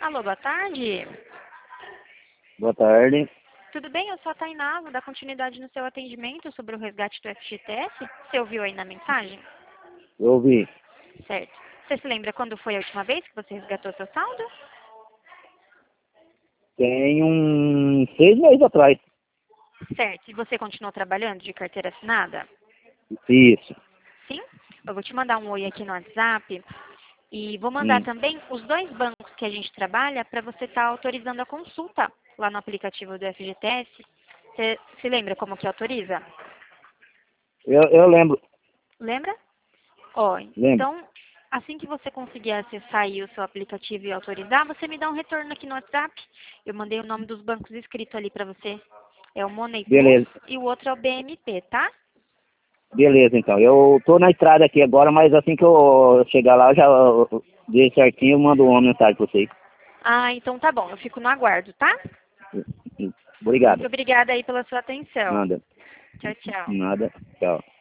Alô, boa tarde. Boa tarde. Tudo bem? Eu sou a Tainá, vou dar continuidade no seu atendimento sobre o resgate do FGTS. Você ouviu aí na mensagem? Eu ouvi. Certo. Você se lembra quando foi a última vez que você resgatou seu saldo? Tem uns 6 meses atrás. Certo. E você continuou trabalhando de carteira assinada? Isso. Sim? Eu vou te mandar um oi aqui no WhatsApp e vou mandar Sim. também os 2 bancos que a gente trabalha para você estar autorizando a consulta lá no aplicativo do FGTS. Você se lembra como que autoriza? Eu lembro. Lembra? Ó, Lembro. então, assim que você conseguir acessar aí o seu aplicativo e autorizar, você me dá um retorno aqui no WhatsApp. Eu mandei o nome dos bancos escrito ali para você. É o Money Plus Beleza. e o outro é o BMP, tá? Beleza, então. Eu tô na estrada aqui agora, mas assim que eu chegar lá, eu já ver certinho, eu mando uma mensagem pra vocês. Ah, então tá bom. Eu fico no aguardo, tá? Muito Obrigado. obrigada aí pela sua atenção. Nada. Tchau, tchau. Nada. Tchau.